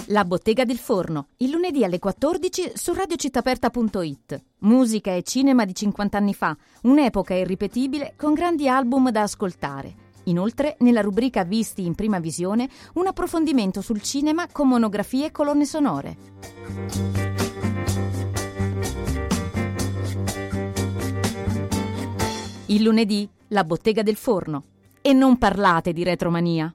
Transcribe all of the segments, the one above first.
La Bottega del Forno, il lunedì alle 14 su radiocittaperta.it. Musica e cinema di 50 anni fa, un'epoca irripetibile con grandi album da ascoltare. Inoltre, nella rubrica Visti in prima visione, un approfondimento sul cinema con monografie e colonne sonore. Il lunedì, La Bottega del Forno. E non parlate di retromania.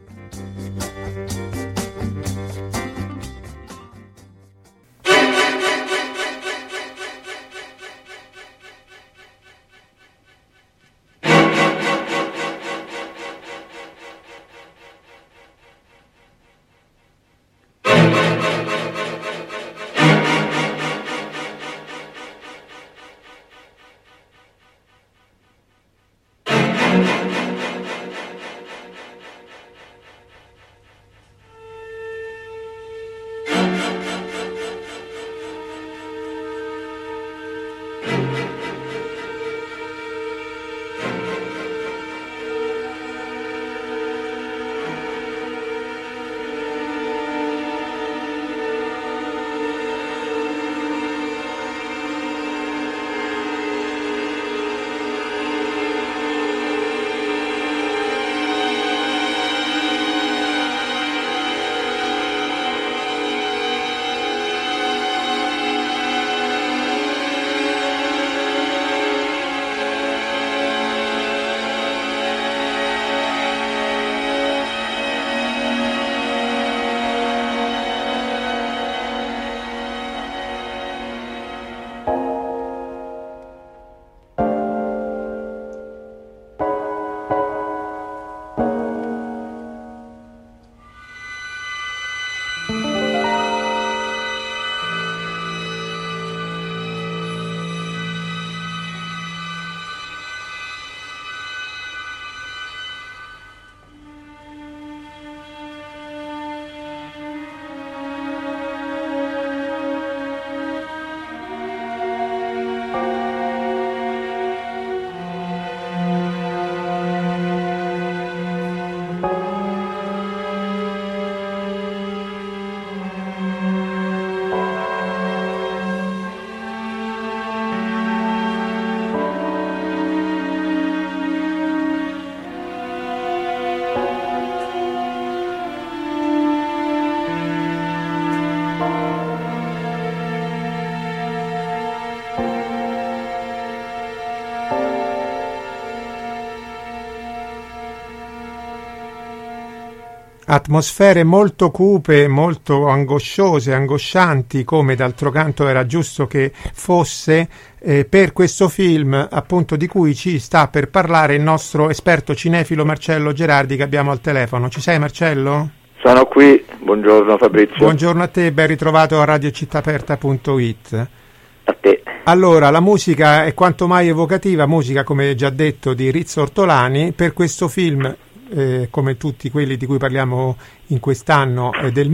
Atmosfere molto cupe, molto angosciose, angoscianti, come d'altro canto era giusto che fosse, per questo film appunto di cui ci sta per parlare il nostro esperto cinefilo Marcello Gerardi, che abbiamo al telefono. Ci sei, Marcello? Sono qui, buongiorno Fabrizio. Buongiorno a te, ben ritrovato a radiocittaperta.it. A te. Allora, la musica è quanto mai evocativa, musica come già detto di Rizzo Ortolani, per questo film, come tutti quelli di cui parliamo in quest'anno, del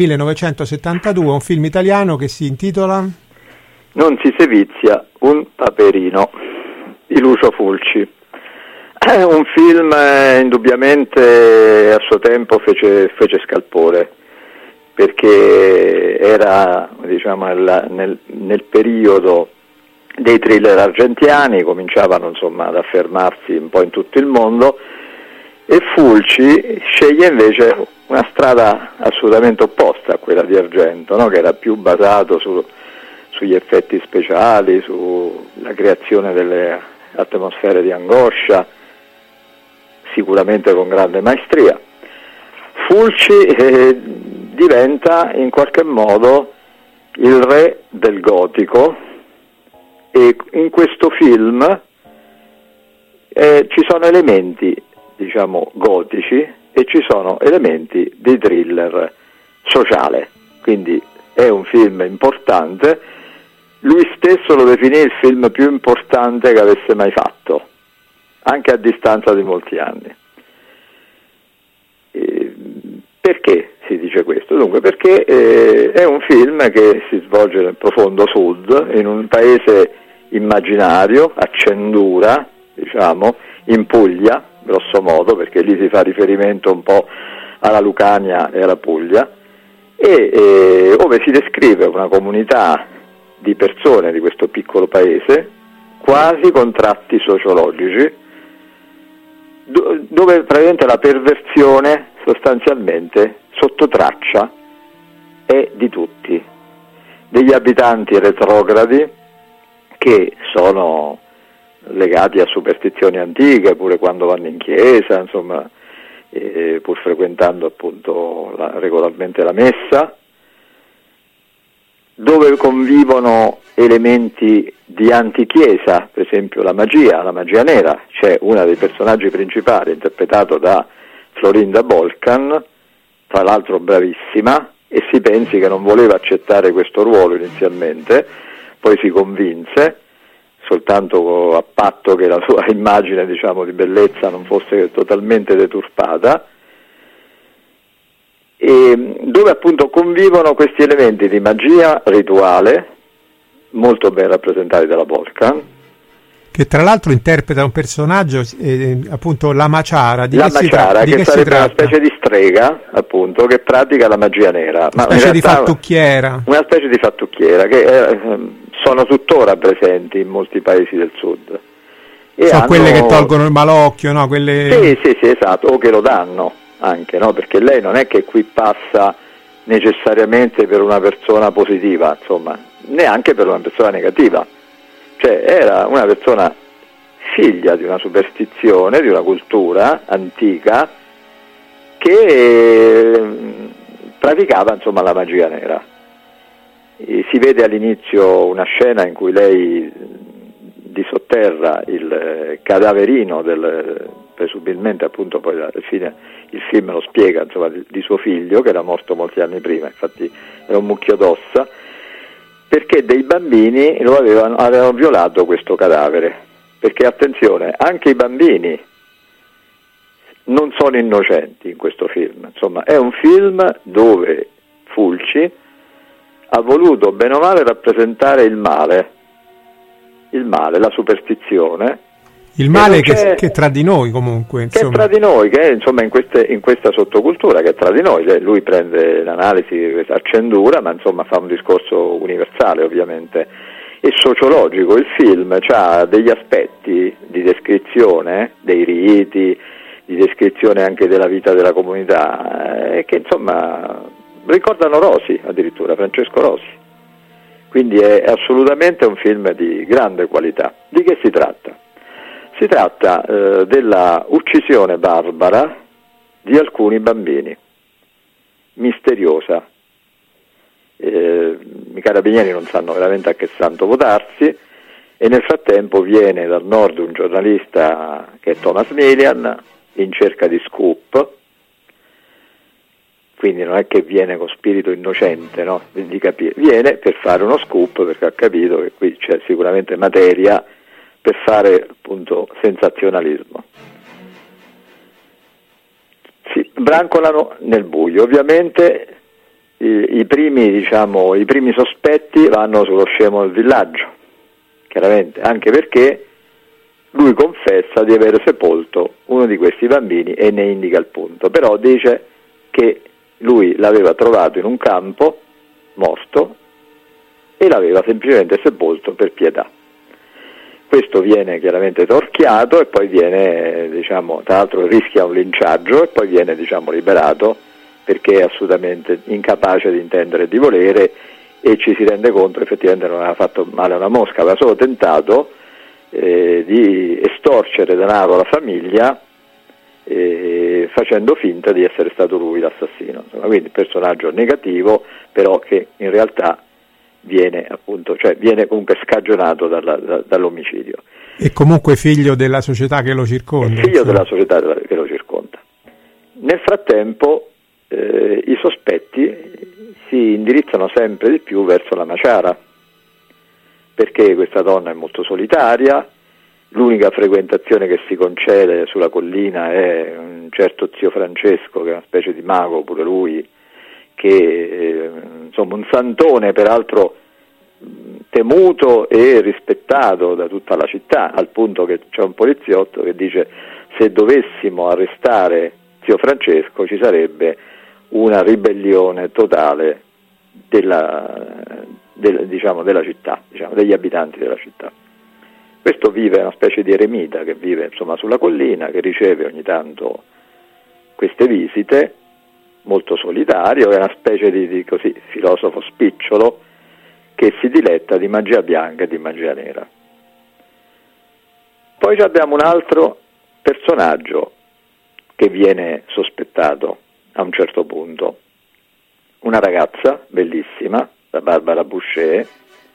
1972, un film italiano che si intitola Non si sevizia un paperino di Lucio Fulci. È un film indubbiamente a suo tempo fece scalpore, perché era, diciamo, nel periodo dei thriller argentini, cominciavano insomma ad affermarsi un po' in tutto il mondo, e Fulci sceglie invece una strada assolutamente opposta a quella di Argento, no? Che era più basato sugli effetti speciali, sulla creazione delle atmosfere di angoscia, sicuramente con grande maestria. Fulci diventa in qualche modo il re del gotico, e in questo film ci sono elementi, diciamo, gotici, e ci sono elementi di thriller sociale, quindi è un film importante. Lui stesso lo definì il film più importante che avesse mai fatto, anche a distanza di molti anni. Perché si dice questo? Dunque, perché è un film che si svolge nel profondo sud, in un paese immaginario, a Cendura, diciamo, in Puglia, grosso modo, perché lì si fa riferimento un po' alla Lucania e alla Puglia, e ove si descrive una comunità di persone di questo piccolo paese, quasi con tratti sociologici, dove praticamente la perversione sostanzialmente sotto traccia è di tutti, degli abitanti retrogradi che sono legati a superstizioni antiche, pure quando vanno in chiesa, insomma, pur frequentando appunto regolarmente la messa, dove convivono elementi di antichiesa, per esempio la magia nera. C'è una dei personaggi principali interpretato da Florinda Bolkan, tra l'altro bravissima, e si pensi che non voleva accettare questo ruolo inizialmente, poi si convinse, soltanto a patto che la sua immagine, diciamo, di bellezza non fosse totalmente deturpata, e dove appunto convivono questi elementi di magia rituale molto ben rappresentati dalla Bolkan, che tra l'altro interpreta un personaggio, appunto la Maciara, che sarebbe una specie di strega, appunto, che pratica la magia nera, una specie di fattucchiera, che sono tuttora presenti in molti paesi del sud. E sono quelle che tolgono il malocchio, no? Quelle... Sì, esatto, o che lo danno anche, no? Perché lei non è che qui passa necessariamente per una persona positiva, insomma, neanche per una persona negativa. Cioè era una persona figlia di una superstizione, di una cultura antica che praticava, insomma, la magia nera. E si vede all'inizio una scena in cui lei disotterra il cadaverino presumibilmente, appunto, poi alla fine il film lo spiega, insomma, di suo figlio che era morto molti anni prima, infatti era un mucchio d'ossa, perché dei bambini avevano violato questo cadavere. Perché attenzione, anche i bambini non sono innocenti in questo film. Insomma, è un film dove Fulci ha voluto bene o male rappresentare il male, la superstizione. Il male che è tra di noi, comunque, insomma. Che è tra di noi, che è, insomma, in questa sottocultura che è tra di noi. Lui prende l'analisi accendura, ma insomma fa un discorso universale, ovviamente, e sociologico. Il film ha degli aspetti di descrizione dei riti, di descrizione anche della vita della comunità, che insomma ricordano Rosi, addirittura Francesco Rosi. Quindi è assolutamente un film di grande qualità. Di che si tratta? Si tratta della uccisione barbara di alcuni bambini, misteriosa. I carabinieri non sanno veramente a che santo votarsi, e nel frattempo viene dal nord un giornalista che è Thomas Milian in cerca di scoop, quindi non è che viene con spirito innocente, no? Di capire, viene per fare uno scoop perché ha capito che qui c'è sicuramente materia per fare, appunto, sensazionalismo. Si brancolano nel buio, ovviamente i primi sospetti vanno sullo scemo del villaggio, chiaramente, anche perché lui confessa di aver sepolto uno di questi bambini e ne indica il punto, però dice che lui l'aveva trovato in un campo morto e l'aveva semplicemente sepolto per pietà. Questo viene chiaramente torchiato e poi viene, tra l'altro rischia un linciaggio e poi viene, liberato, perché è assolutamente incapace di intendere e di volere, e ci si rende conto effettivamente non aveva fatto male a una mosca, aveva solo tentato di estorcere denaro alla famiglia, facendo finta di essere stato lui l'assassino. Insomma, quindi personaggio negativo, però che in realtà viene comunque scagionato dall'omicidio. E comunque figlio della società che lo circonda. Della società che lo circonda. Nel frattempo i sospetti si indirizzano sempre di più verso la Maciara, perché questa donna è molto solitaria, l'unica frequentazione che si concede sulla collina è un certo zio Francesco, che è una specie di mago pure lui, che insomma un santone peraltro temuto e rispettato da tutta la città, al punto che c'è un poliziotto che dice: se dovessimo arrestare zio Francesco ci sarebbe una ribellione totale della città, degli abitanti della città. Questo vive una specie di eremita che vive insomma sulla collina, che riceve ogni tanto queste visite, molto solitario, è una specie di così filosofo spicciolo che si diletta di magia bianca e di magia nera. Poi abbiamo un altro personaggio che viene sospettato a un certo punto, una ragazza bellissima, la Barbara Boucher,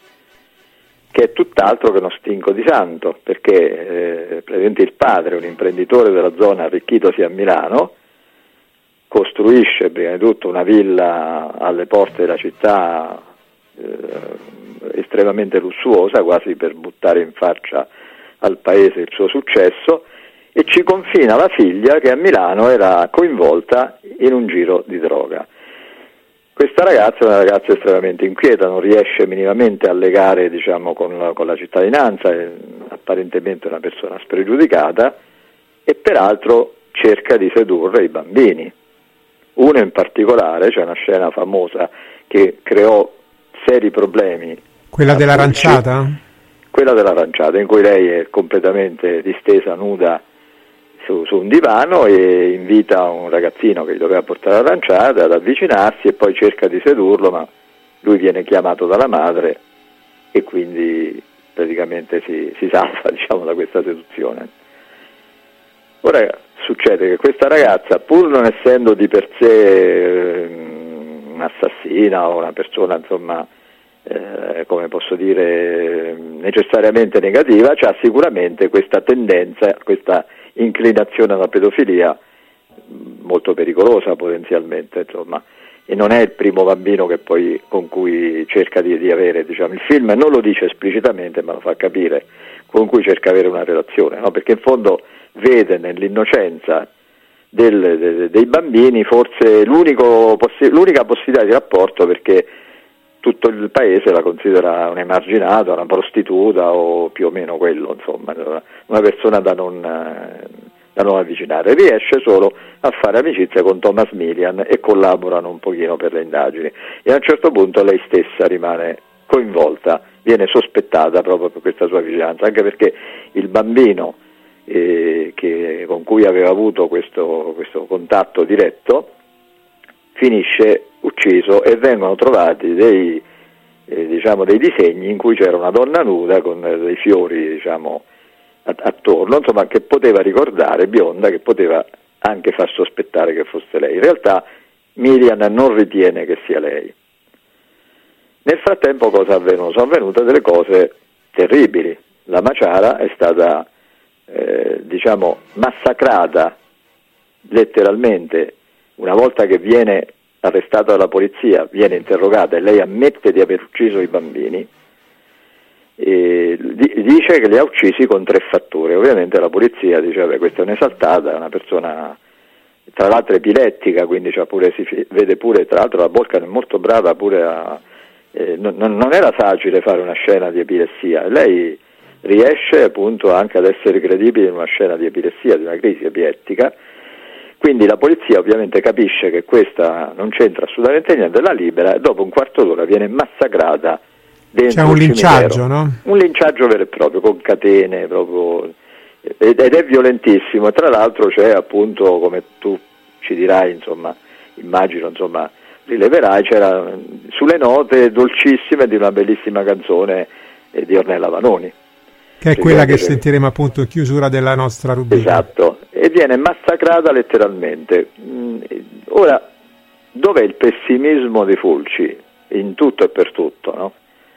che è tutt'altro che uno stinco di santo, perché praticamente il padre, un imprenditore della zona arricchitosi a Milano, costruisce prima di tutto una villa alle porte della città estremamente lussuosa, quasi per buttare in faccia al paese il suo successo, e ci confina la figlia che a Milano era coinvolta in un giro di droga. Questa ragazza è una ragazza estremamente inquieta, non riesce minimamente a legare con la cittadinanza, è apparentemente una persona spregiudicata e peraltro cerca di sedurre i bambini. Uno in particolare, c'è una scena famosa che creò seri problemi. Quella dell'aranciata? Quella dell'aranciata, in cui lei è completamente distesa, nuda, su un divano e invita un ragazzino che gli doveva portare l'aranciata ad avvicinarsi e poi cerca di sedurlo, ma lui viene chiamato dalla madre e quindi praticamente si salva da questa seduzione. Ora succede che questa ragazza, pur non essendo di per sé un'assassina o una persona come posso dire necessariamente negativa, c'ha sicuramente questa tendenza, questa inclinazione alla pedofilia molto pericolosa potenzialmente, e non è il primo bambino con cui cerca di avere, il film non lo dice esplicitamente ma lo fa capire, con cui cerca di avere una relazione, no? Perché in fondo vede nell'innocenza dei bambini forse l'unica possibilità di rapporto, perché tutto il paese la considera un'emarginata, una prostituta o più o meno quello, una persona da non avvicinare. Riesce solo a fare amicizia con Thomas Milian e collaborano un pochino per le indagini e a un certo punto lei stessa rimane coinvolta, viene sospettata proprio per questa sua vicinanza, anche perché il bambino con cui aveva avuto questo contatto diretto finisce ucciso e vengono trovati dei disegni in cui c'era una donna nuda con dei fiori attorno, che poteva ricordare, bionda, che poteva anche far sospettare che fosse lei. In realtà Milian non ritiene che sia lei. Nel frattempo cosa è avvenuto? Sono avvenute delle cose terribili. La Maciara è stata massacrata letteralmente. Una volta che viene arrestata dalla polizia, viene interrogata e lei ammette di aver ucciso i bambini, e dice che li ha uccisi con 3 fatture. Ovviamente la polizia dice questa è un'esaltata, è una persona tra l'altro epilettica, quindi si vede pure, tra l'altro la Bolcan è molto brava pure non era facile fare una scena di epilessia, lei riesce appunto anche ad essere credibile in una scena di epilessia, di una crisi epilettica. Quindi la polizia ovviamente capisce che questa non c'entra assolutamente niente, la libera e dopo un quarto d'ora viene massacrata dentro. C'è un linciaggio, no? Un linciaggio vero e proprio, con catene proprio, ed è violentissimo. Tra l'altro c'è appunto, come tu ci dirai, immagino, rileverai, c'era sulle note dolcissime di una bellissima canzone di Ornella Vanoni. Che è quella che sentiremo appunto in chiusura della nostra rubrica. Esatto, e viene massacrata letteralmente. Ora, dov'è il pessimismo di Fulci? In tutto e per tutto, no?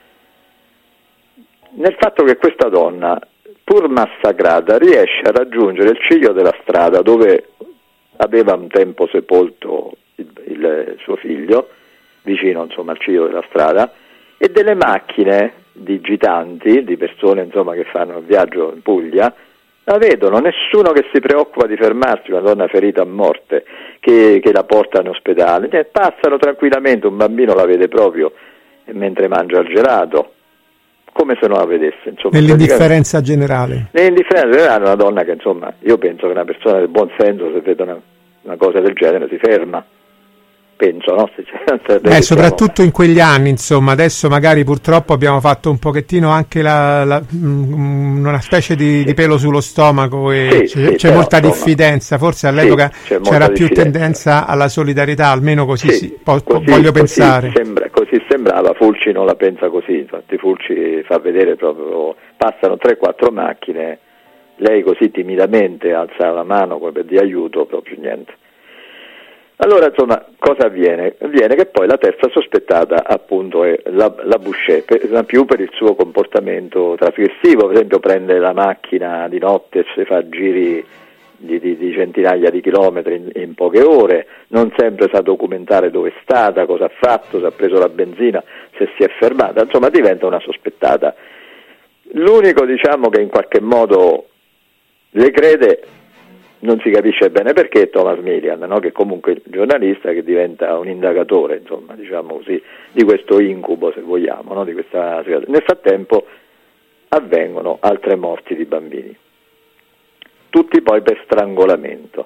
Nel fatto che questa donna, pur massacrata, riesce a raggiungere il ciglio della strada dove aveva un tempo sepolto il suo figlio, vicino al ciglio della strada, e delle macchine di gitanti, di persone che fanno il viaggio in Puglia, la vedono, nessuno che si preoccupa di fermarsi, una donna ferita a morte che la porta in ospedale, passano tranquillamente, un bambino la vede proprio mentre mangia il gelato, come se non la vedesse. Nell'indifferenza generale. Nell'indifferenza generale, una donna che io penso che una persona del buon senso, se vede una cosa del genere, si ferma. penso, no? Soprattutto in quegli anni, insomma. Adesso magari purtroppo abbiamo fatto un pochettino anche una specie di pelo sullo stomaco e c'è molta diffidenza, forse all'epoca c'era più tendenza alla solidarietà, almeno così voglio pensare. Così sembrava. Fulci non la pensa così, infatti Fulci fa vedere proprio, passano 3-4 macchine, lei così timidamente alza la mano come per dire aiuto, proprio niente. Allora, insomma, cosa avviene? Avviene che poi la terza sospettata appunto è la Boucher, più per il suo comportamento trasgressivo, per esempio prende la macchina di notte e si fa giri di centinaia di chilometri in poche ore, non sempre sa documentare dove è stata, cosa ha fatto, se ha preso la benzina, se si è fermata, insomma diventa una sospettata. L'unico, diciamo, che in qualche modo le crede, non si capisce bene perché, è Thomas Milian, no? Che comunque è il giornalista che diventa un indagatore, insomma, diciamo così, di questo incubo, se vogliamo, no? Di questa situazione. Nel frattempo avvengono altre morti di bambini, tutti poi per strangolamento.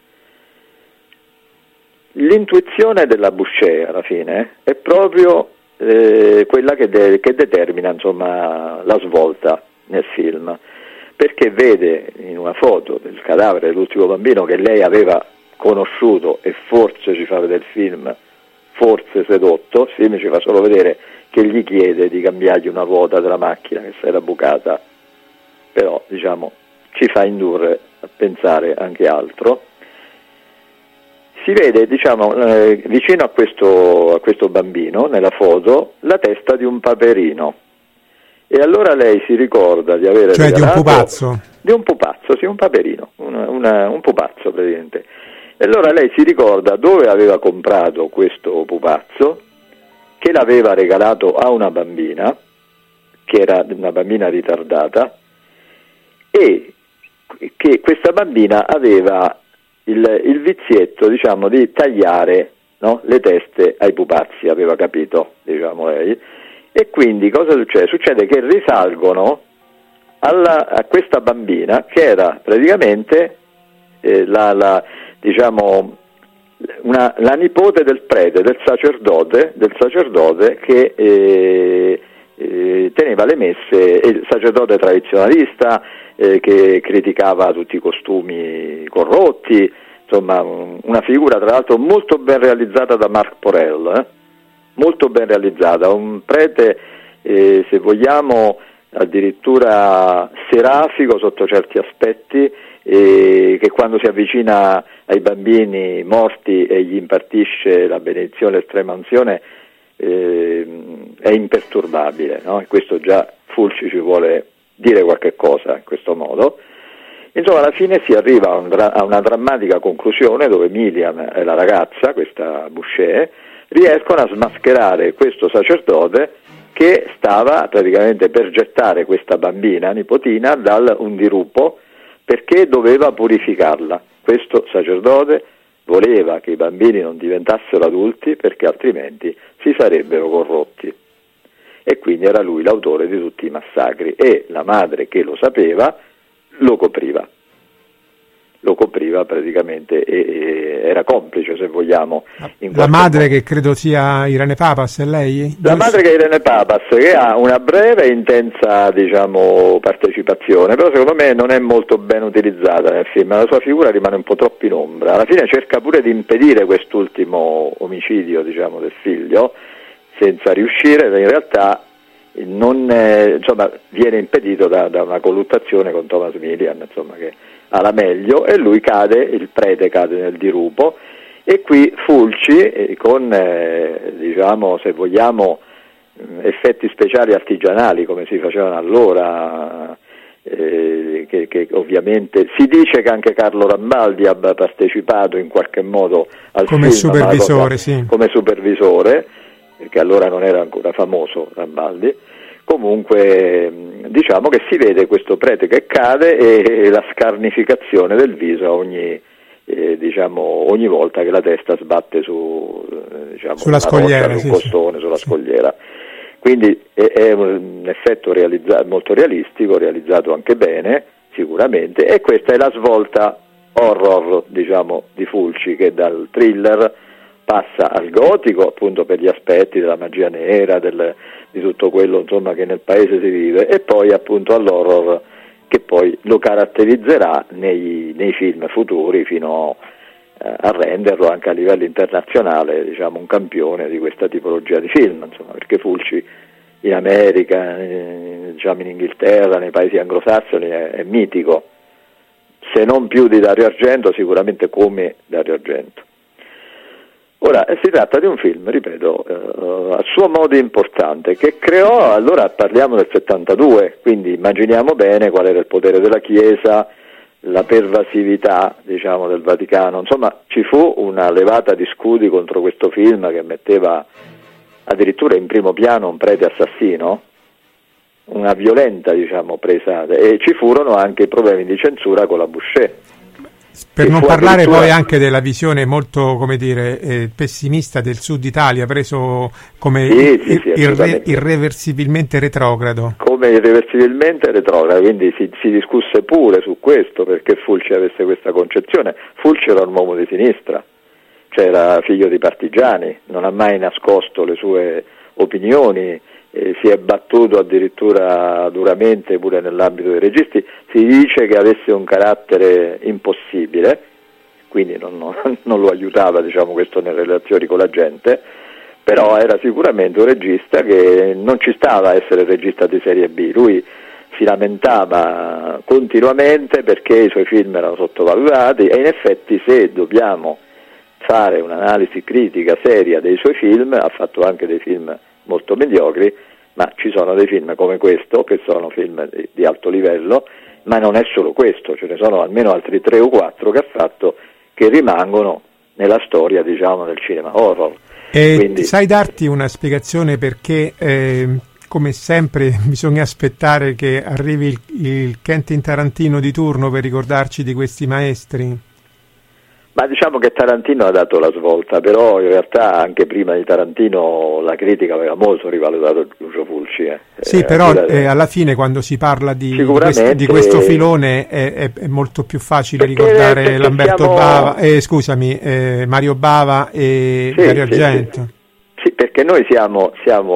L'intuizione della Boucher alla fine è proprio quella che determina, insomma, la svolta nel film, perché vede in una foto del cadavere dell'ultimo bambino che lei aveva conosciuto e forse, ci fa vedere il film, forse sedotto, il film ci fa solo vedere che gli chiede di cambiargli una ruota della macchina che si era bucata, però diciamo ci fa indurre a pensare anche altro. Si vede, diciamo, vicino a questo bambino, nella foto, la testa di un paperino. E allora lei si ricorda di avere di un pupazzo? Di un pupazzo, sì, un paperino, un pupazzo praticamente. E allora lei si ricorda dove aveva comprato questo pupazzo, che l'aveva regalato a una bambina, che era una bambina ritardata, e che questa bambina aveva il vizietto, diciamo, di tagliare, no, le teste ai pupazzi, aveva capito, diciamo lei. E quindi cosa succede? Succede che risalgono a questa bambina che era praticamente la nipote del prete, del sacerdote che teneva le messe, il sacerdote tradizionalista che criticava tutti i costumi corrotti, insomma una figura tra l'altro molto ben realizzata da Marc Porel, molto ben realizzata, un prete se vogliamo addirittura serafico sotto certi aspetti, che quando si avvicina ai bambini morti e gli impartisce la benedizione, l'estrema unzione, è imperturbabile, no? E questo già Fulci ci vuole dire qualche cosa in questo modo. Insomma, alla fine si arriva a una drammatica conclusione dove Milian e la ragazza, questa Boucher, riescono a smascherare questo sacerdote che stava praticamente per gettare questa bambina, nipotina, un dirupo, perché doveva purificarla. Questo sacerdote voleva che i bambini non diventassero adulti perché altrimenti si sarebbero corrotti. E quindi era lui l'autore di tutti i massacri e la madre, che lo sapeva, lo copriva praticamente e era complice, se vogliamo. La madre, che credo sia Irene Papas, è lei? La madre, che è Irene Papas, che ha una breve e intensa, diciamo, partecipazione, però secondo me non è molto ben utilizzata nel film, la sua figura rimane un po' troppo in ombra. Alla fine cerca pure di impedire quest'ultimo omicidio, diciamo, del figlio, senza riuscire, in realtà insomma, viene impedito da una colluttazione con Thomas Milian, insomma, che ha la meglio, e lui il prete cade nel dirupo, e qui Fulci con diciamo, se vogliamo, effetti speciali artigianali come si facevano allora, che ovviamente si dice che anche Carlo Rambaldi abbia partecipato in qualche modo al come film, supervisore, sì. Come supervisore, perché allora non era ancora famoso Rambaldi. Comunque diciamo che si vede questo prete che cade e la scarnificazione del viso ogni volta che la testa sbatte sulla scogliera, sul costone, sulla scogliera. Quindi è un effetto molto realistico, realizzato anche bene sicuramente, e questa è la svolta horror, diciamo, di Fulci, che dal thriller passa al gotico appunto per gli aspetti della magia nera, di tutto quello insomma che nel paese si vive, e poi appunto all'horror che poi lo caratterizzerà nei film futuri fino a renderlo anche a livello internazionale, diciamo, un campione di questa tipologia di film, insomma, perché Fulci in America, diciamo in Inghilterra, nei paesi anglosassoni è mitico, se non più di Dario Argento, sicuramente come Dario Argento. Ora, si tratta di un film, ripeto, a suo modo importante, che creò, allora parliamo del 72, quindi immaginiamo bene qual era il potere della Chiesa, la pervasività, diciamo, del Vaticano. Insomma, ci fu una levata di scudi contro questo film che metteva addirittura in primo piano un prete assassino, una violenta, diciamo, presa, e ci furono anche problemi di censura con la Boucher. Per non parlare poi anche della visione molto, come dire, pessimista del Sud Italia, preso come irreversibilmente retrogrado. Come irreversibilmente retrogrado, quindi si discusse pure su questo, perché Fulci avesse questa concezione. Fulci era un uomo di sinistra, cioè era figlio di partigiani, non ha mai nascosto le sue opinioni, si è battuto addirittura duramente pure nell'ambito dei registi. Si dice che avesse un carattere impossibile, quindi non lo aiutava, diciamo, questo nelle relazioni con la gente, però era sicuramente un regista che non ci stava a essere regista di serie B. Lui si lamentava continuamente perché i suoi film erano sottovalutati, e in effetti, se dobbiamo fare un'analisi critica seria dei suoi film, ha fatto anche dei film molto mediocri, ma ci sono dei film come questo che sono film di alto livello, ma non è solo questo, ce ne sono almeno altri 3 o 4 che ha fatto, che rimangono nella storia, diciamo, del cinema horror. Quindi... sai darti una spiegazione perché come sempre bisogna aspettare che arrivi il Quentin Tarantino di turno per ricordarci di questi maestri? Ma diciamo che Tarantino ha dato la svolta, però in realtà anche prima di Tarantino la critica aveva molto rivalutato Lucio Fulci. Sì, però alla fine quando si parla di questo filone è molto più facile ricordare Lamberto Bava, Mario Bava e Dario Argento. Sì, perché noi siamo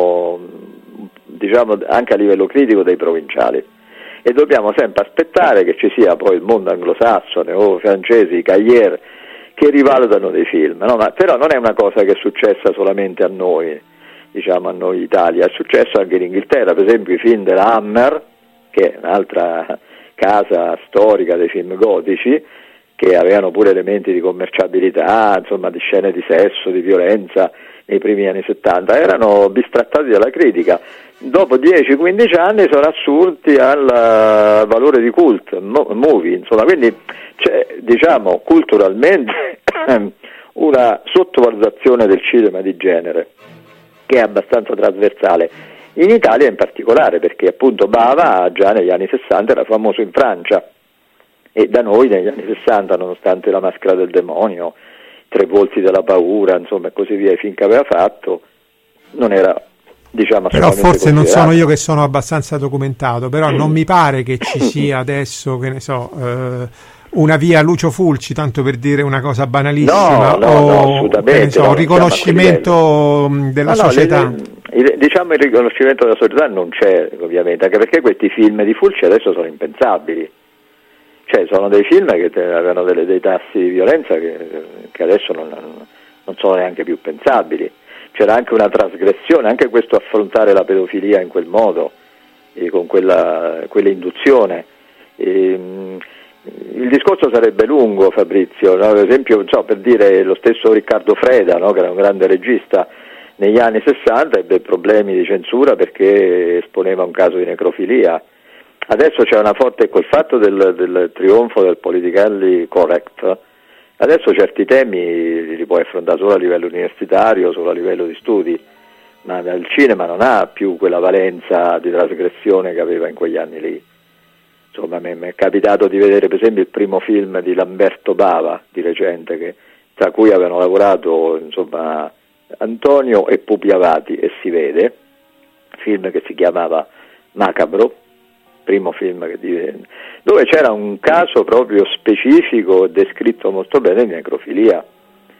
diciamo anche a livello critico dei provinciali, e dobbiamo sempre aspettare che ci sia poi il mondo anglosassone o francesi, i Cahiers, che rivalutano dei film, no? Ma però non è una cosa che è successa solamente a noi, diciamo a noi Italia, è successo anche in Inghilterra. Per esempio i film della Hammer, che è un'altra casa storica dei film gotici, che avevano pure elementi di commerciabilità, insomma di scene di sesso, di violenza nei primi anni 70, erano bistrattati dalla critica. Dopo 10-15 anni sono assunti al valore di cult, movie, insomma, quindi c'è, diciamo, culturalmente una sottovalutazione del cinema di genere che è abbastanza trasversale, in Italia in particolare, perché appunto Bava già negli anni 60 era famoso in Francia, e da noi negli anni 60, nonostante La maschera del demonio, Tre volti della paura, insomma, e così via, i film che aveva fatto, non era, diciamo, però forse non sono io che sono abbastanza documentato, però non mi pare che ci sia adesso, che ne so, una via Lucio Fulci, tanto per dire una cosa banalissima, no, assolutamente, che ne so, un riconoscimento della società. Diciamo il riconoscimento della società non c'è, ovviamente, anche perché questi film di Fulci adesso sono impensabili. Cioè sono dei film che avevano dei tassi di violenza che adesso non sono neanche più pensabili. C'era anche una trasgressione, anche questo affrontare la pedofilia in quel modo, con quell'induzione. Il discorso sarebbe lungo, Fabrizio, no? Per esempio, per dire, lo stesso Riccardo Freda, no? Che era un grande regista, negli anni 60 ebbe problemi di censura perché esponeva un caso di necrofilia. Adesso c'è una forte, col fatto del trionfo del politically correct, adesso certi temi li puoi affrontare solo a livello universitario, solo a livello di studi, ma il cinema non ha più quella valenza di trasgressione che aveva in quegli anni lì. Insomma, mi è capitato di vedere per esempio il primo film di Lamberto Bava di recente, tra cui avevano lavorato, insomma, Antonio e Pupi Avati, e si vede, film che si chiamava Macabro, primo film dove c'era un caso proprio specifico descritto molto bene di necrofilia.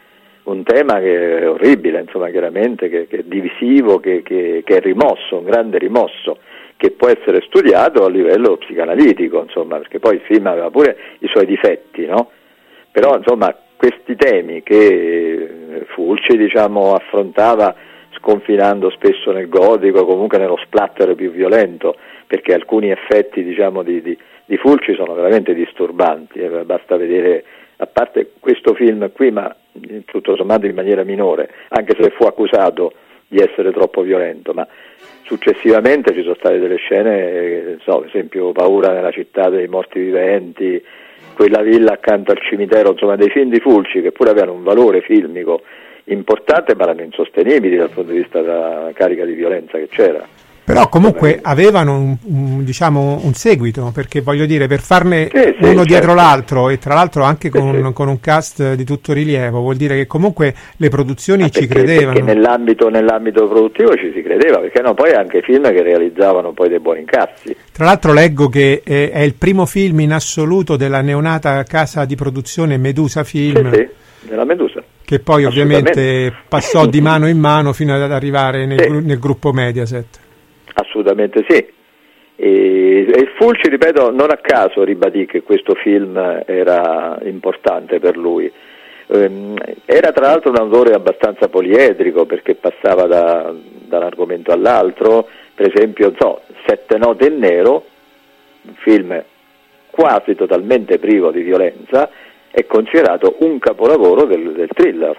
un tema che è orribile, insomma, chiaramente, che è divisivo, che è rimosso, un grande rimosso, che può essere studiato a livello psicanalitico, insomma, perché poi il film aveva pure i suoi difetti, no? Però, insomma, questi temi che Fulci, diciamo, affrontava sconfinando spesso nel gotico, comunque nello splatter più violento, perché alcuni effetti, diciamo, di Fulci sono veramente disturbanti, basta vedere, a parte questo film qui, ma tutto sommato in maniera minore, anche se fu accusato di essere troppo violento, ma successivamente ci sono state delle scene, per esempio Paura nella città dei morti viventi, quella villa accanto al cimitero, insomma dei film di Fulci che pure avevano un valore filmico importante, ma erano insostenibili dal punto di vista della carica di violenza che c'era. Però comunque avevano un seguito, perché voglio dire, per farne uno dietro l'altro, e tra l'altro anche con un cast di tutto rilievo, vuol dire che comunque le produzioni ci credevano. Perché nell'ambito produttivo ci si credeva, perché no, poi anche film che realizzavano poi dei buoni incassi. Tra l'altro leggo che è il primo film in assoluto della neonata casa di produzione Medusa Film. Sì, della Medusa. Che poi ovviamente passò di mano in mano fino ad arrivare nel gruppo Mediaset. Assolutamente sì, e Fulci, ripeto, non a caso ribadì che questo film era importante per lui. Era tra l'altro un autore abbastanza poliedrico, perché passava da un argomento all'altro. Per esempio, Sette note in nero, un film quasi totalmente privo di violenza, è considerato un capolavoro del thriller.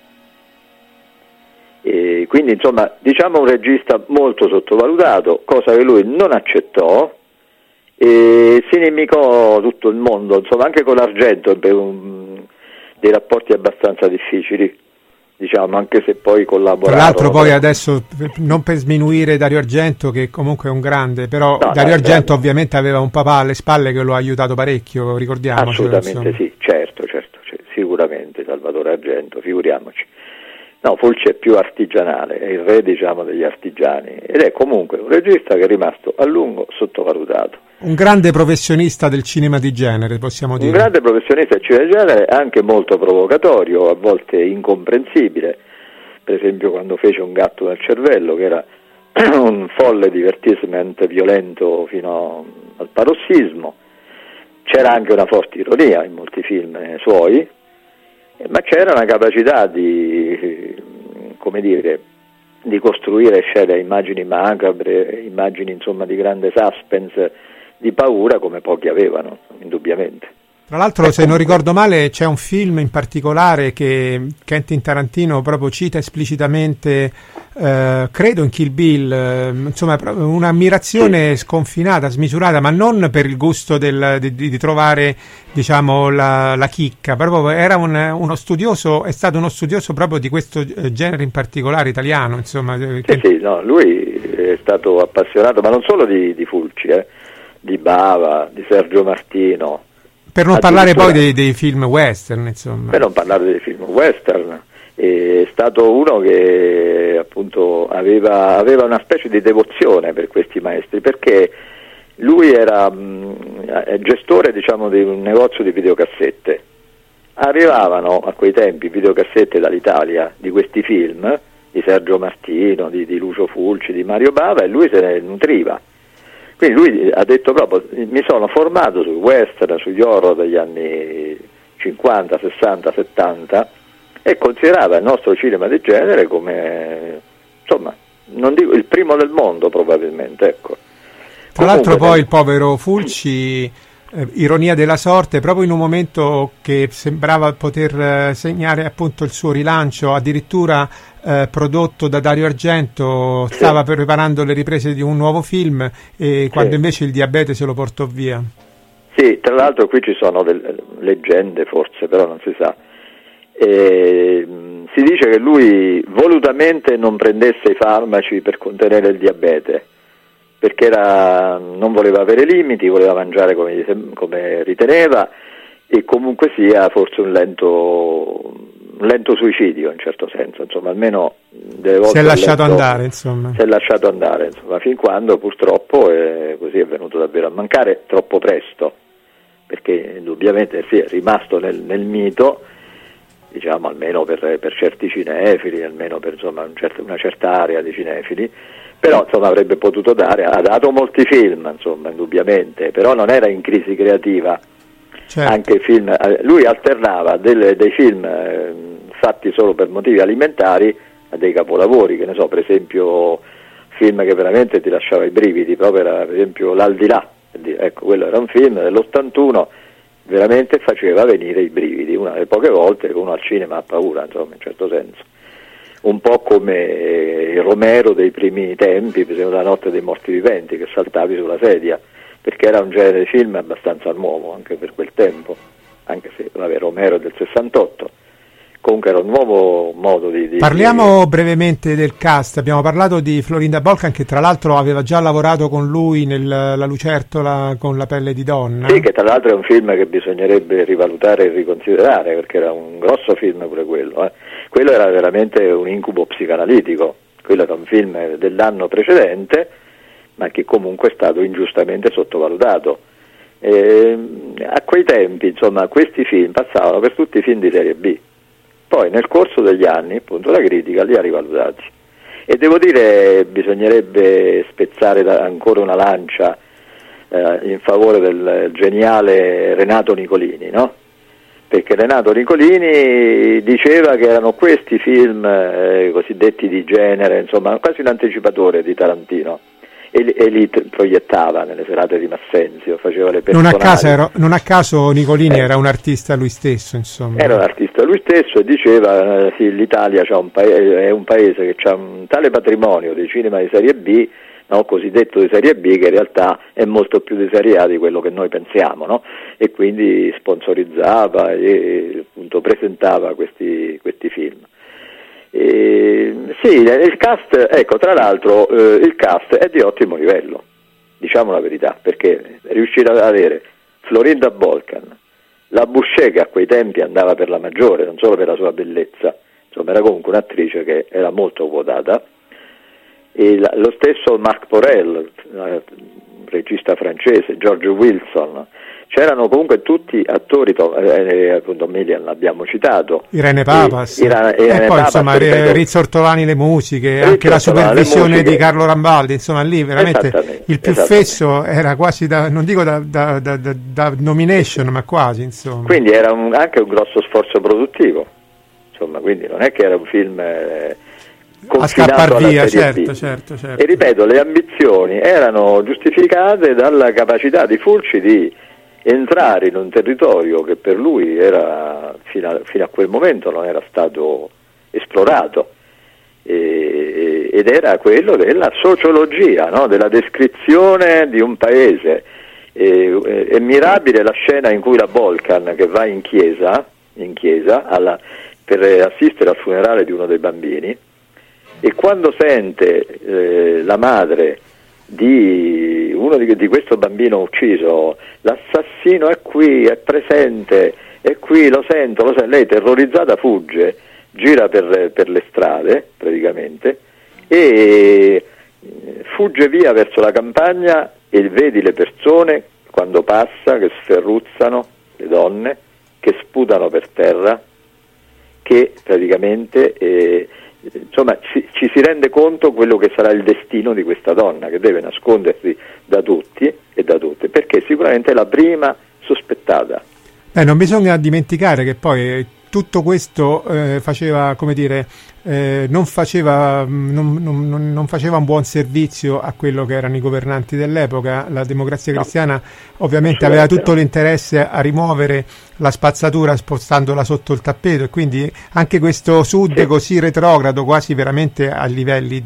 E quindi, insomma, diciamo un regista molto sottovalutato, cosa che lui non accettò, e si inimicò tutto il mondo, insomma, anche con l'Argento ebbe dei rapporti abbastanza difficili, diciamo, anche se poi collaborarono. Tra l'altro poi adesso, non per sminuire Dario Argento, che comunque è un grande, però Dario Argento ovviamente aveva un papà alle spalle che lo ha aiutato parecchio, ricordiamoci. Assolutamente sì, certo, sicuramente Salvatore Argento, figuriamoci. No, Fulci è più artigianale, è il re, diciamo, degli artigiani, ed è comunque un regista che è rimasto a lungo sottovalutato. Un grande professionista del cinema di genere, possiamo dire. Un grande professionista del cinema di genere, anche molto provocatorio, a volte incomprensibile. Per esempio quando fece Un gatto nel cervello, che era un folle divertissement violento fino al parossismo. C'era anche una forte ironia in molti film suoi, ma c'era una capacità di costruire scene, immagini macabre, immagini, insomma, di grande suspense, di paura, come pochi avevano, indubbiamente. Tra l'altro, se non ricordo male, c'è un film in particolare che Quentin Tarantino proprio cita esplicitamente, credo in Kill Bill, insomma un'ammirazione sconfinata, smisurata, ma non per il gusto di trovare, diciamo, la chicca, proprio era uno studioso, è stato uno studioso proprio di questo genere in particolare italiano, insomma. Sì, no, lui è stato appassionato, ma non solo di Fulci, di Bava, di Sergio Martino. Per non parlare poi dei film western, insomma. Per non parlare dei film western, è stato uno che appunto aveva una specie di devozione per questi maestri, perché lui era gestore, diciamo, di un negozio di videocassette. Arrivavano a quei tempi videocassette dall'Italia di questi film, di Sergio Martino, di Lucio Fulci, di Mario Bava, e lui se ne nutriva. Quindi lui ha detto proprio: mi sono formato sui western, sugli horror degli anni 50, 60, 70, e considerava il nostro cinema di genere come, insomma, non dico il primo del mondo probabilmente, ecco. Tra l'altro poi il povero Fulci, ironia della sorte, proprio in un momento che sembrava poter segnare appunto il suo rilancio, addirittura prodotto da Dario Argento, stava preparando le riprese di un nuovo film, e quando invece il diabete se lo portò via. Sì, tra l'altro qui ci sono delle leggende, forse, però non si sa. Si dice che lui volutamente non prendesse i farmaci per contenere il diabete, perché non voleva avere limiti, voleva mangiare come riteneva, e comunque sia forse un lento suicidio, in certo senso, insomma, almeno delle volte si è lasciato andare, insomma, fin quando purtroppo così è venuto davvero a mancare troppo presto, perché indubbiamente è rimasto nel mito, diciamo, almeno per certi cinefili, almeno per insomma una certa area di cinefili, però insomma avrebbe potuto ha dato molti film, insomma, indubbiamente, però non era in crisi creativa. Certo. Anche film, lui alternava dei film fatti solo per motivi alimentari a dei capolavori, che ne so, per esempio film che veramente ti lasciava i brividi, proprio era per esempio L'Aldilà, ecco, quello era un film dell'81, veramente faceva venire i brividi, una delle poche volte che uno al cinema ha paura, insomma, in certo senso. Un po' come il Romero dei primi tempi, per esempio La notte dei morti viventi, che saltavi sulla sedia, perché era un genere di film abbastanza nuovo anche per quel tempo, anche se Romero è del 68. Comunque era un nuovo modo di... Parliamo brevemente del cast. Abbiamo parlato di Florinda Bolkan, che tra l'altro aveva già lavorato con lui La Lucertola con la pelle di donna. Sì, che tra l'altro è un film che bisognerebbe rivalutare e riconsiderare, perché era un grosso film pure quello. Quello era veramente un incubo psicanalitico. Quello era un film dell'anno precedente, ma che comunque è stato ingiustamente sottovalutato. A quei tempi, insomma, questi film passavano per tutti i film di serie B. Poi nel corso degli anni, appunto, la critica li ha rivalutati. E devo dire, bisognerebbe spezzare ancora una lancia in favore del geniale Renato Nicolini, no? Perché Renato Nicolini diceva che erano questi film cosiddetti di genere, insomma, quasi un anticipatore di Tarantino. E li proiettava nelle serate di Massenzio, faceva le personali. Non a caso Nicolini era un artista lui stesso, insomma. Era un artista lui stesso e diceva sì, l'Italia è un paese che ha un tale patrimonio di cinema di serie B, no, cosiddetto di serie B, che in realtà è molto più di serie A di quello che noi pensiamo, no? E quindi sponsorizzava e appunto presentava questi film. Sì, il cast, ecco, tra l'altro il cast è di ottimo livello, diciamo la verità, perché riuscire ad avere Florinda Bolkan, la Boucher, che a quei tempi andava per la maggiore, non solo per la sua bellezza, insomma era comunque un'attrice che era molto quotata, e lo stesso Marc Porel, regista francese, George Wilson, c'erano comunque tutti attori, appunto Milian l'abbiamo citato, Irene Papas, e poi Papas, insomma Rizzo Ortolani le musiche, anche la supervisione di Carlo Rambaldi, insomma lì veramente il più fesso era quasi non dico da nomination, ma quasi, insomma. Quindi era anche un grosso sforzo produttivo, insomma, quindi non è che era un film a scappar via, certo. E ripeto, le ambizioni erano giustificate dalla capacità di Fulci di entrare in un territorio che per lui era fino a quel momento non era stato esplorato, ed era quello della sociologia, no? Della descrizione di un paese. È mirabile la scena in cui la Bolkan, che va in chiesa per assistere al funerale di uno dei bambini, e quando sente la madre di uno di questo bambino ucciso, l'assassino è qui, è presente, è qui, lo sento, lei terrorizzata fugge, gira per le strade praticamente e fugge via verso la campagna, e vedi le persone quando passa che sferruzzano, le donne che sputano per terra, che praticamente insomma ci si rende conto quello che sarà il destino di questa donna, che deve nascondersi da tutti e da tutte, perché sicuramente è la prima sospettata. Non bisogna dimenticare che poi tutto questo faceva, come dire, non faceva un buon servizio a quello che erano i governanti dell'epoca. La Democrazia Cristiana ovviamente aveva tutto l'interesse a rimuovere la spazzatura spostandola sotto il tappeto, e quindi anche questo sud così retrogrado, quasi veramente a livelli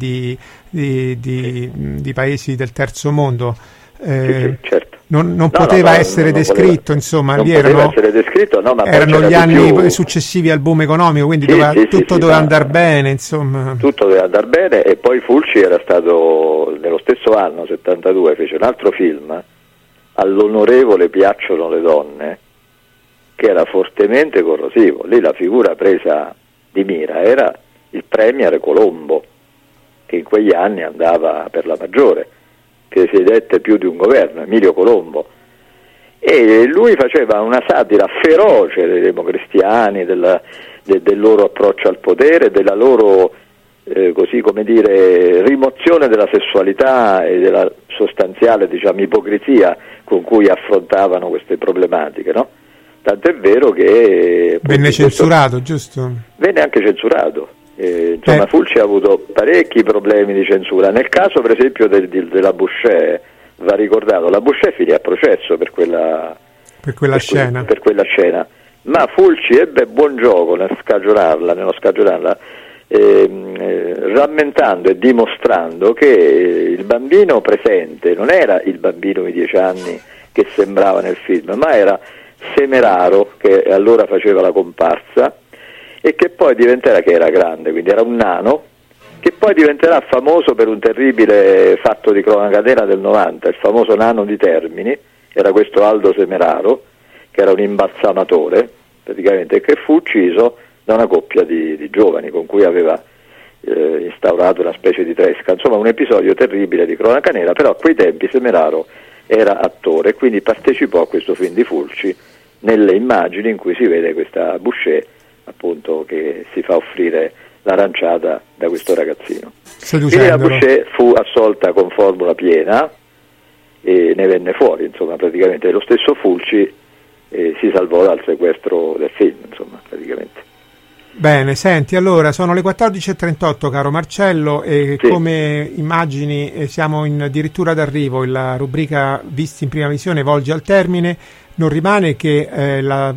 di paesi del terzo mondo, certo. non poteva essere descritto, insomma, lì erano gli anni successivi al boom economico, quindi doveva andare bene, insomma. Tutto doveva andare bene, e poi Fulci era stato, nello stesso anno, 72, fece un altro film, All'onorevole piacciono le donne, che era fortemente corrosivo. Lì la figura presa di mira era il premier Colombo, che in quegli anni andava per la maggiore, che sedette più di un governo, Emilio Colombo, e lui faceva una satira feroce dei democristiani, del loro approccio al potere, della loro così come dire rimozione della sessualità e della sostanziale, diciamo, ipocrisia con cui affrontavano queste problematiche, no? Tant'è vero che venne censurato, giusto? Venne anche censurato. Insomma, Fulci ha avuto parecchi problemi di censura. Nel caso per esempio della Boucher, va ricordato, la Boucher finì a processo per quella scena, ma Fulci ebbe buon gioco nello scagionarla, rammentando e dimostrando che il bambino presente non era il bambino di 10 anni che sembrava nel film, ma era Semeraro, che allora faceva la comparsa e che poi diventerà, che era grande, quindi era un nano, che poi diventerà famoso per un terribile fatto di cronaca nera del 90, il famoso nano di Termini. Era questo Aldo Semeraro, che era un imbalsamatore praticamente, che fu ucciso da una coppia di giovani con cui aveva instaurato una specie di tresca. Insomma, un episodio terribile di cronaca nera, però a quei tempi Semeraro era attore e quindi partecipò a questo film di Fulci nelle immagini in cui si vede questa Boucher, appunto, che si fa offrire l'aranciata da questo ragazzino. Quindi la Boucher fu assolta con formula piena e ne venne fuori, insomma, praticamente lo stesso Fulci si salvò dal sequestro del film, insomma, praticamente. Bene, senti, allora sono le 14.38, caro Marcello, e sì, come immagini siamo addirittura d'arrivo, la rubrica Visti in prima visione volge al termine. Non rimane che la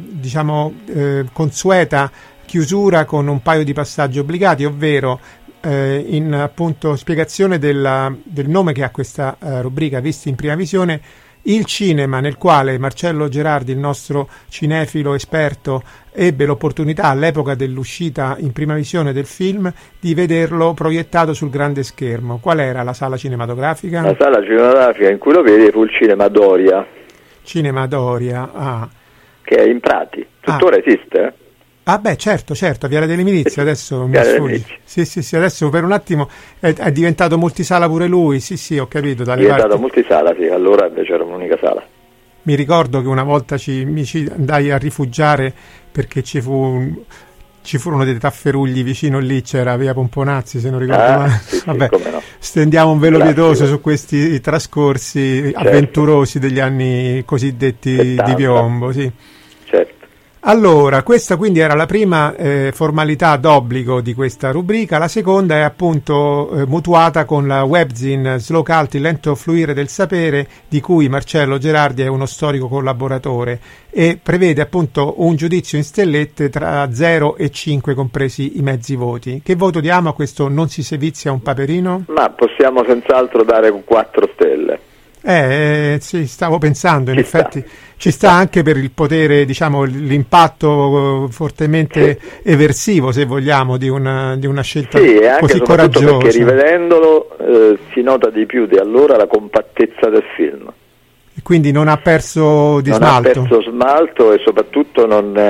consueta chiusura con un paio di passaggi obbligati, ovvero in appunto spiegazione del nome che ha questa rubrica Visti in prima visione, il cinema nel quale Marcello Gerardi, il nostro cinefilo esperto, ebbe l'opportunità all'epoca dell'uscita in prima visione del film di vederlo proiettato sul grande schermo. Qual era la sala cinematografica? La sala cinematografica in cui lo vedi fu il Cinema Doria. Cinema Doria, che è in Prati, tuttora esiste, Ah beh, certo, Viale delle Milizie, adesso mi sfugge. Sì, adesso per un attimo è diventato multisala pure lui, sì, ho capito. È diventato multisala, sì, allora invece era un'unica sala. Mi ricordo che una volta mi andai a rifugiare perché ci furono dei tafferugli vicino lì, c'era via Pomponazzi, se non ricordo male. Sì, vabbè, no. Stendiamo un velo pietoso su questi trascorsi avventurosi degli anni cosiddetti 70. Di piombo, sì. Certo. Allora, questa quindi era la prima formalità d'obbligo di questa rubrica. La seconda è appunto mutuata con la webzine Slow Cult, il lento fluire del sapere, di cui Marcello Gerardi è uno storico collaboratore, e prevede appunto un giudizio in stellette tra 0 e 5 compresi i mezzi voti. Che voto diamo a questo Non si sevizia un paperino? Ma possiamo senz'altro dare 4 stelle. Sì, stavo pensando, in effetti ci sta anche per il potere, diciamo, l'impatto fortemente eversivo, se vogliamo, di una scelta così coraggiosa. Perché rivedendolo si nota di più di allora la compattezza del film. E quindi non ha perso di smalto. Non ha perso smalto e soprattutto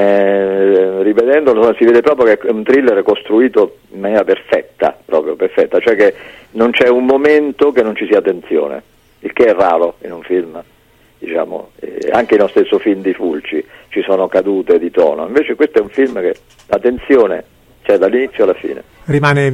rivedendolo si vede proprio che è un thriller costruito in maniera perfetta, proprio perfetta, cioè che non c'è un momento che non ci sia tensione. Il che è raro in un film, diciamo, anche nello stesso film di Fulci ci sono cadute di tono, invece questo è un film che la tensione c'è dall'inizio alla fine. Rimane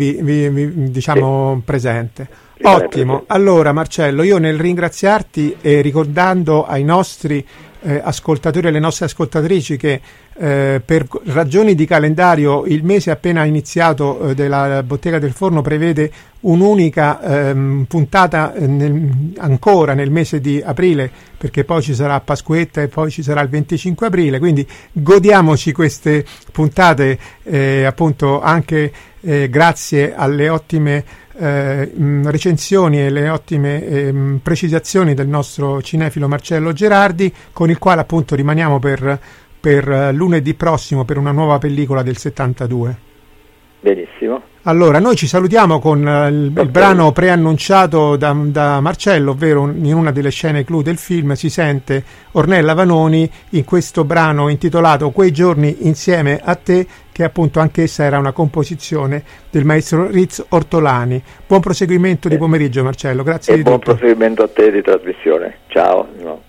presente. Ottimo, allora Marcello, io nel ringraziarti e ricordando ai nostri ascoltatori e alle nostre ascoltatrici che per ragioni di calendario il mese appena iniziato della Bottega del Forno prevede un'unica puntata ancora nel mese di aprile, perché poi ci sarà Pasquetta e poi ci sarà il 25 aprile, quindi godiamoci queste puntate appunto anche grazie alle ottime recensioni e le ottime precisazioni del nostro cinefilo Marcello Gerardi, con il quale appunto rimaniamo per lunedì prossimo per una nuova pellicola del 72. Benissimo. Allora, noi ci salutiamo con il brano preannunciato da Marcello, ovvero in una delle scene clou del film si sente Ornella Vanoni in questo brano intitolato Quei giorni insieme a te, che appunto anch'essa era una composizione del maestro Riz Ortolani. Buon proseguimento di pomeriggio, Marcello, grazie di tutto. Buon proseguimento a te di trasmissione. Ciao. No.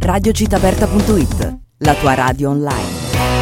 radiocittaaperta.it, la tua radio online.